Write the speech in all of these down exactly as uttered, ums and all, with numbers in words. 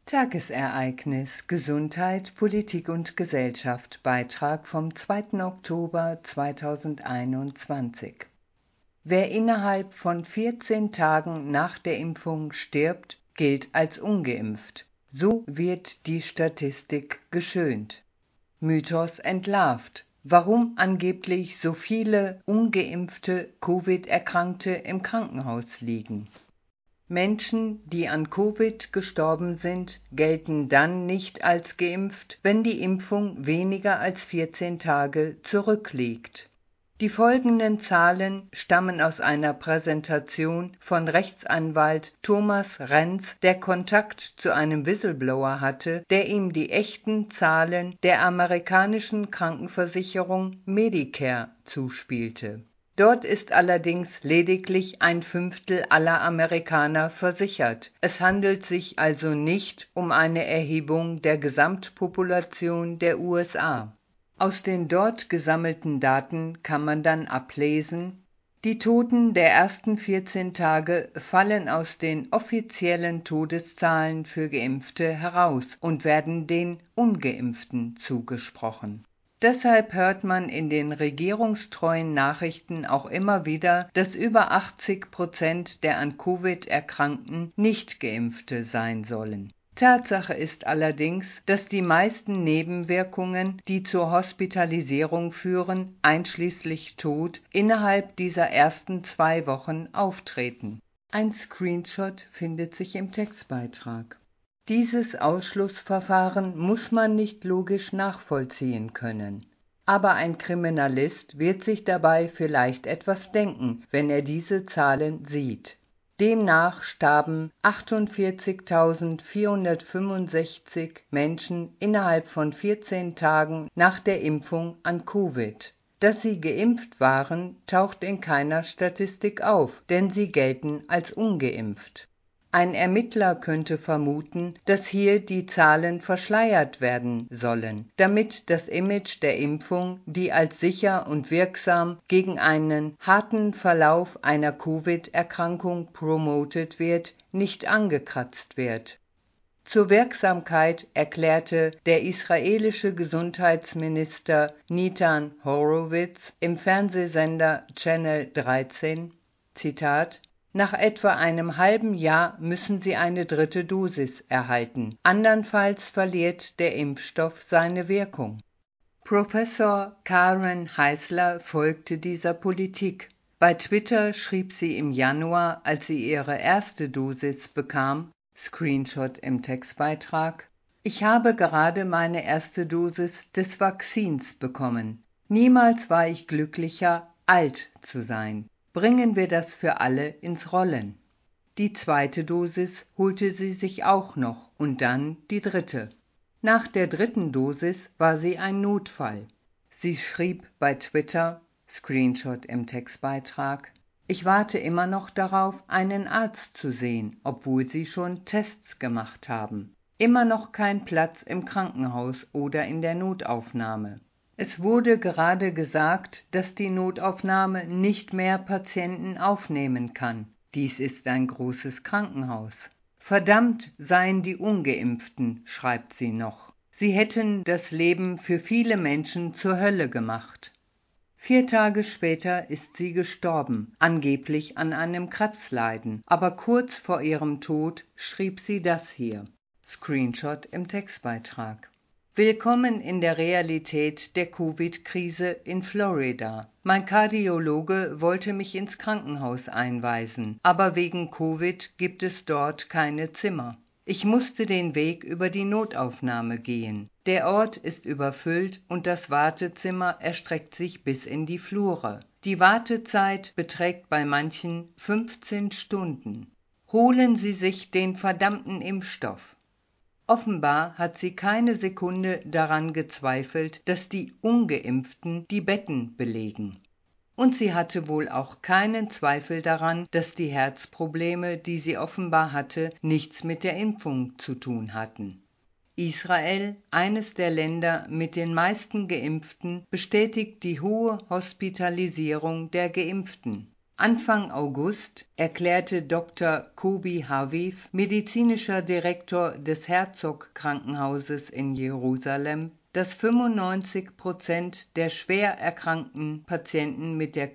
Tagesereignis Gesundheit, Politik und Gesellschaft. Beitrag vom zweiten Oktober zweitausendeinundzwanzig. Wer innerhalb von vierzehn Tagen nach der Impfung stirbt, gilt als ungeimpft. So wird die Statistik geschönt. Mythos entlarvt. Warum angeblich so viele ungeimpfte Covid-Erkrankte im Krankenhaus liegen. Menschen, die an Covid gestorben sind, gelten dann nicht als geimpft, wenn die Impfung weniger als vierzehn Tage zurückliegt. Die folgenden Zahlen stammen aus einer Präsentation von Rechtsanwalt Thomas Renz, der Kontakt zu einem Whistleblower hatte, der ihm die echten Zahlen der amerikanischen Krankenversicherung Medicare zuspielte. Dort ist allerdings lediglich ein Fünftel aller Amerikaner versichert. Es handelt sich also nicht um eine Erhebung der Gesamtpopulation der U S A. Aus den dort gesammelten Daten kann man dann ablesen: Die Toten der ersten vierzehn Tage fallen aus den offiziellen Todeszahlen für Geimpfte heraus und werden den Ungeimpften zugesprochen. Deshalb hört man in den regierungstreuen Nachrichten auch immer wieder, dass über achtzig Prozent der an Covid Erkrankten Nicht-Geimpfte sein sollen. Tatsache ist allerdings, dass die meisten Nebenwirkungen, die zur Hospitalisierung führen, einschließlich Tod, innerhalb dieser ersten zwei Wochen auftreten. Ein Screenshot findet sich im Textbeitrag. Dieses Ausschlussverfahren muss man nicht logisch nachvollziehen können. Aber ein Kriminalist wird sich dabei vielleicht etwas denken, wenn er diese Zahlen sieht. Demnach starben achtundvierzigtausendvierhundertfünfundsechzig Menschen innerhalb von vierzehn Tagen nach der Impfung an Covid. Dass sie geimpft waren, taucht in keiner Statistik auf, denn sie gelten als ungeimpft. Ein Ermittler könnte vermuten, dass hier die Zahlen verschleiert werden sollen, damit das Image der Impfung, die als sicher und wirksam gegen einen harten Verlauf einer Covid-Erkrankung promotet wird, nicht angekratzt wird. Zur Wirksamkeit erklärte der israelische Gesundheitsminister Nitan Horowitz im Fernsehsender Channel dreizehn, Zitat: Nach etwa einem halben Jahr müssen Sie eine dritte Dosis erhalten, andernfalls verliert der Impfstoff seine Wirkung. Professor Karen Heisler folgte dieser Politik. Bei Twitter schrieb sie im Januar, als sie ihre erste Dosis bekam, Screenshot im Textbeitrag: Ich habe gerade meine erste Dosis des Vakzins bekommen. Niemals war ich glücklicher, alt zu sein. Bringen wir das für alle ins Rollen. Die zweite Dosis holte sie sich auch noch und dann die dritte. Nach der dritten Dosis war sie ein Notfall. Sie schrieb bei Twitter, Screenshot im Textbeitrag: Ich warte immer noch darauf, einen Arzt zu sehen, obwohl sie schon Tests gemacht haben. Immer noch kein Platz im Krankenhaus oder in der Notaufnahme. Es wurde gerade gesagt, dass die Notaufnahme nicht mehr Patienten aufnehmen kann. Dies ist ein großes Krankenhaus. Verdammt seien die Ungeimpften, schreibt sie noch. Sie hätten das Leben für viele Menschen zur Hölle gemacht. Vier Tage später ist sie gestorben, angeblich an einem Krebsleiden. Aber kurz vor ihrem Tod schrieb sie das hier. Screenshot im Textbeitrag. Willkommen in der Realität der Covid-Krise in Florida. Mein Kardiologe wollte mich ins Krankenhaus einweisen, aber wegen Covid gibt es dort keine Zimmer. Ich musste den Weg über die Notaufnahme gehen. Der Ort ist überfüllt und das Wartezimmer erstreckt sich bis in die Flure. Die Wartezeit beträgt bei manchen fünfzehn Stunden. Holen Sie sich den verdammten Impfstoff. Offenbar hat sie keine Sekunde daran gezweifelt, dass die Ungeimpften die Betten belegen. Und sie hatte wohl auch keinen Zweifel daran, dass die Herzprobleme, die sie offenbar hatte, nichts mit der Impfung zu tun hatten. Israel, eines der Länder mit den meisten Geimpften, bestätigt die hohe Hospitalisierung der Geimpften. Anfang August erklärte Doktor Kobi Haviv, medizinischer Direktor des Herzog-Krankenhauses in Jerusalem, dass fünfundneunzig Prozent der schwer erkrankten Patienten mit der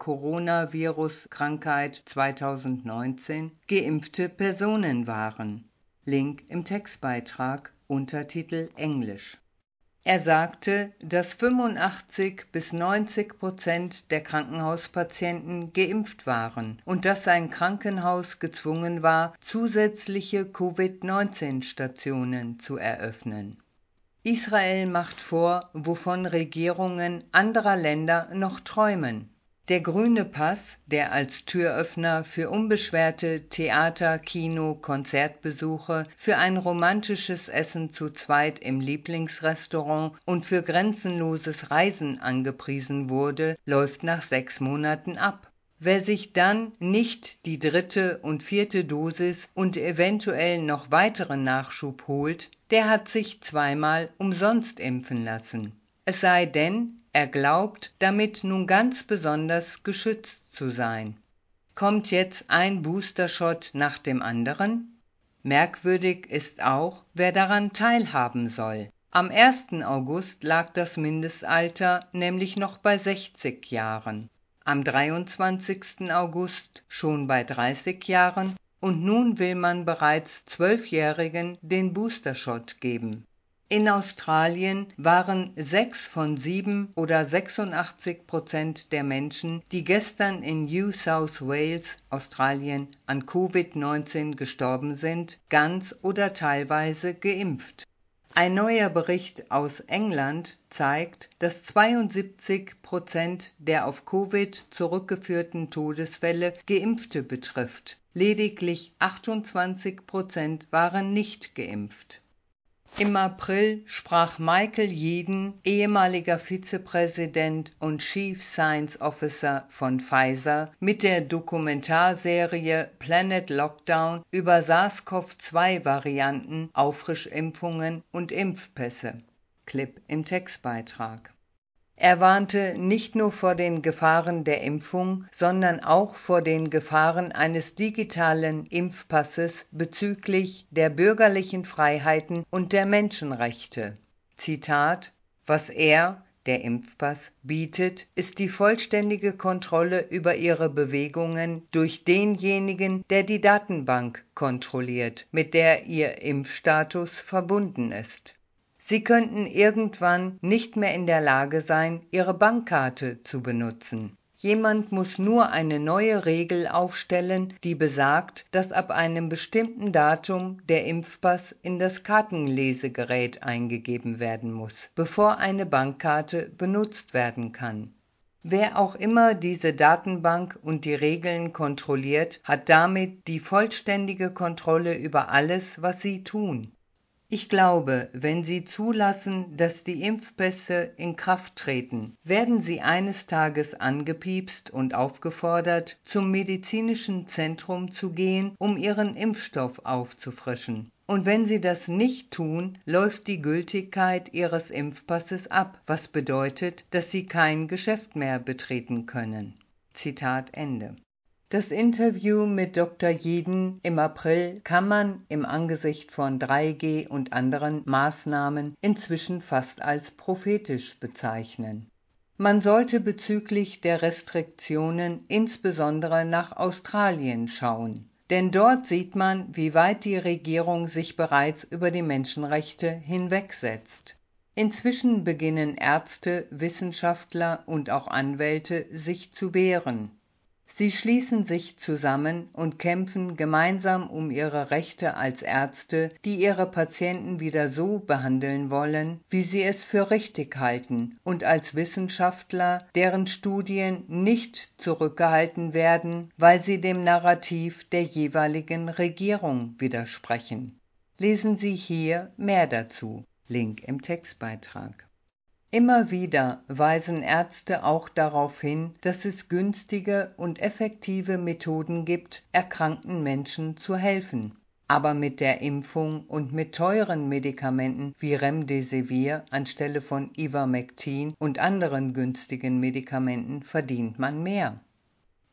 Coronavirus-Krankheit zweitausendneunzehn geimpfte Personen waren. Link im Textbeitrag, Untertitel Englisch. Er sagte, dass fünfundachtzig bis neunzig Prozent der Krankenhauspatienten geimpft waren und dass sein Krankenhaus gezwungen war, zusätzliche Covid neunzehn Stationen zu eröffnen. Israel macht vor, wovon Regierungen anderer Länder noch träumen. Der grüne Pass, der als Türöffner für unbeschwerte Theater-, Kino-, Konzertbesuche, für ein romantisches Essen zu zweit im Lieblingsrestaurant und für grenzenloses Reisen angepriesen wurde, läuft nach sechs Monaten ab. Wer sich dann nicht die dritte und vierte Dosis und eventuell noch weiteren Nachschub holt, der hat sich zweimal umsonst impfen lassen. Es sei denn, er glaubt, damit nun ganz besonders geschützt zu sein. Kommt jetzt ein Boostershot nach dem anderen? Merkwürdig ist auch, wer daran teilhaben soll. Am ersten August lag das Mindestalter nämlich noch bei sechzig Jahren, am dreiundzwanzigsten August schon bei dreißig Jahren und nun will man bereits Zwölfjährigen den Boostershot geben. In Australien waren sechs von sieben oder sechsundachtzig Prozent der Menschen, die gestern in New South Wales, Australien, an Covid neunzehn gestorben sind, ganz oder teilweise geimpft. Ein neuer Bericht aus England zeigt, dass zweiundsiebzig Prozent der auf Covid zurückgeführten Todesfälle Geimpfte betrifft. Lediglich achtundzwanzig Prozent waren nicht geimpft. Im April sprach Michael Yeadon, ehemaliger Vizepräsident und Chief Science Officer von Pfizer, mit der Dokumentarserie Planet Lockdown über SARS-CoV zwei Varianten, Auffrischimpfungen und Impfpässe. Clip im Textbeitrag. Er warnte nicht nur vor den Gefahren der Impfung, sondern auch vor den Gefahren eines digitalen Impfpasses bezüglich der bürgerlichen Freiheiten und der Menschenrechte. Zitat: Was er, der Impfpass, bietet, ist die vollständige Kontrolle über ihre Bewegungen durch denjenigen, der die Datenbank kontrolliert, mit der ihr Impfstatus verbunden ist. Sie könnten irgendwann nicht mehr in der Lage sein, Ihre Bankkarte zu benutzen. Jemand muss nur eine neue Regel aufstellen, die besagt, dass ab einem bestimmten Datum der Impfpass in das Kartenlesegerät eingegeben werden muss, bevor eine Bankkarte benutzt werden kann. Wer auch immer diese Datenbank und die Regeln kontrolliert, hat damit die vollständige Kontrolle über alles, was Sie tun. Ich glaube, wenn Sie zulassen, dass die Impfpässe in Kraft treten, werden Sie eines Tages angepiepst und aufgefordert, zum medizinischen Zentrum zu gehen, um Ihren Impfstoff aufzufrischen. Und wenn Sie das nicht tun, läuft die Gültigkeit Ihres Impfpasses ab, was bedeutet, dass Sie kein Geschäft mehr betreten können. Zitat Ende. Das Interview mit Doktor Yeadon im April kann man im Angesicht von drei G und anderen Maßnahmen inzwischen fast als prophetisch bezeichnen. Man sollte bezüglich der Restriktionen insbesondere nach Australien schauen, denn dort sieht man, wie weit die Regierung sich bereits über die Menschenrechte hinwegsetzt. Inzwischen beginnen Ärzte, Wissenschaftler und auch Anwälte sich zu wehren. Sie schließen sich zusammen und kämpfen gemeinsam um ihre Rechte als Ärzte, die ihre Patienten wieder so behandeln wollen, wie sie es für richtig halten, und als Wissenschaftler, deren Studien nicht zurückgehalten werden, weil sie dem Narrativ der jeweiligen Regierung widersprechen. Lesen Sie hier mehr dazu. Link im Textbeitrag. Immer wieder weisen Ärzte auch darauf hin, dass es günstige und effektive Methoden gibt, erkrankten Menschen zu helfen. Aber mit der Impfung und mit teuren Medikamenten wie Remdesivir anstelle von Ivermectin und anderen günstigen Medikamenten verdient man mehr.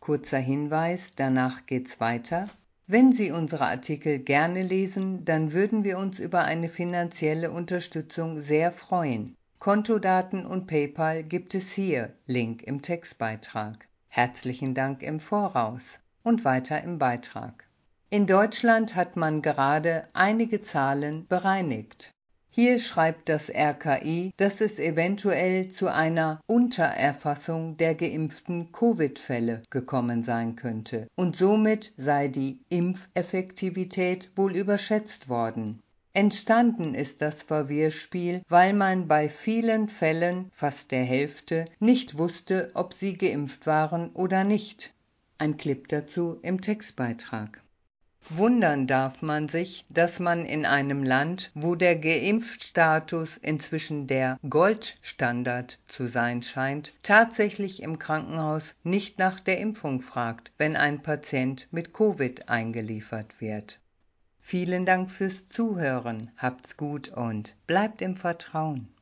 Kurzer Hinweis, danach geht's weiter. Wenn Sie unsere Artikel gerne lesen, dann würden wir uns über eine finanzielle Unterstützung sehr freuen. Kontodaten und PayPal gibt es hier, Link im Textbeitrag. Herzlichen Dank im Voraus und weiter im Beitrag. In Deutschland hat man gerade einige Zahlen bereinigt. Hier schreibt das R K I, dass es eventuell zu einer Untererfassung der geimpften Covid-Fälle gekommen sein könnte und somit sei die Impfeffektivität wohl überschätzt worden. Entstanden ist das Verwirrspiel, weil man bei vielen Fällen, fast der Hälfte, nicht wusste, ob sie geimpft waren oder nicht. Ein Clip dazu im Textbeitrag. Wundern darf man sich, dass man in einem Land, wo der Geimpftstatus inzwischen der Goldstandard zu sein scheint, tatsächlich im Krankenhaus nicht nach der Impfung fragt, wenn ein Patient mit Covid eingeliefert wird. Vielen Dank fürs Zuhören, habt's gut und bleibt im Vertrauen.